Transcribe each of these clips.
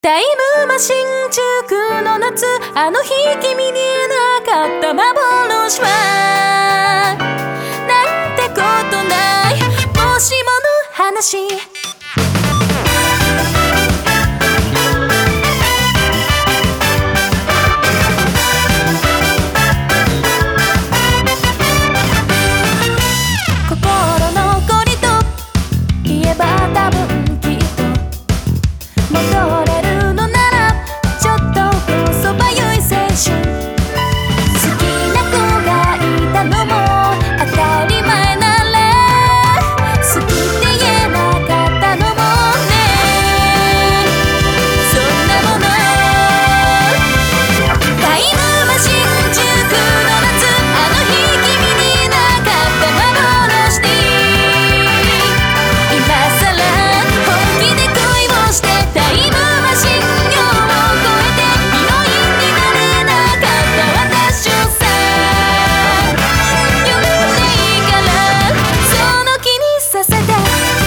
タイムマシン中の夏、あの日君になかった幻はなんてことない、もしもの話。心残りといえば多分きっと戻れるのなら、ちょっとこそばゆい青春。好きな子がいたのも当たり前なら、好きって言えなかったのもね。そんなものタイムマシン中の夏、あの日君になかった幻に今さら本気で恋をして、タイムマシン量を超えてヒロインになれなかった私をさ、呼んでいいからその気にさせて。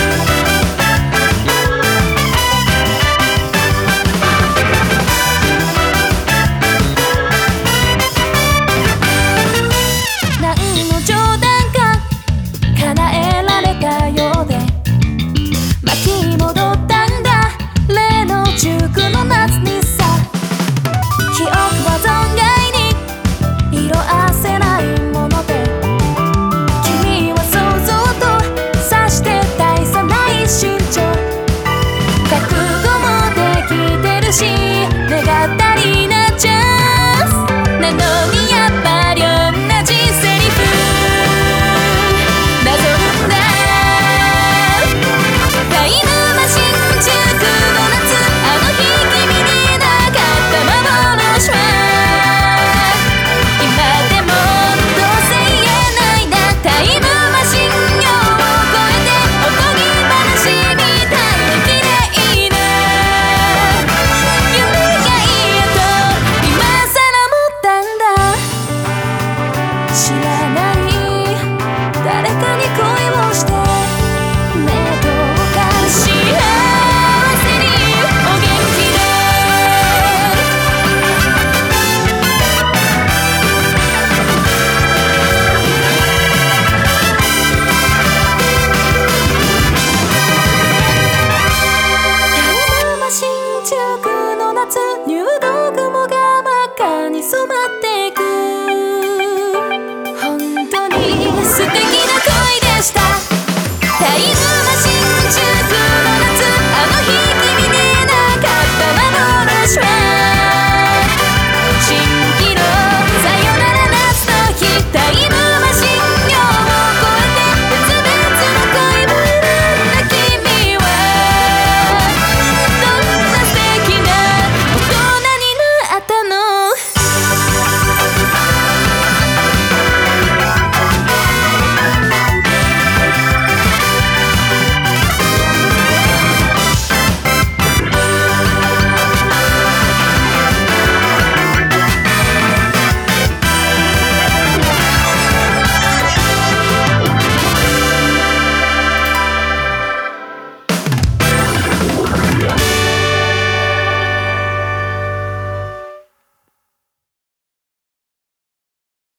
何の冗談か叶えられたようで巻き戻ったんだ、例の19の夏にさ。記憶は存外に色あせないもので、君は想像とさして大差ない身長、覚悟もできてるし願ったりなチャンスなのに、やっぱり同じセリフなぞるんだ。タイムマシン中の夏、あの日君になかった幻は今でもどうせ言えないな。タイムマシン量を超えておとぎ話みたいで綺麗な夢がいいやと今さら思ったんだ。知らない誰かに恋をして目とか幸せにお元気で。タイムマシン中の夏、入道雲が真っ赤に染ま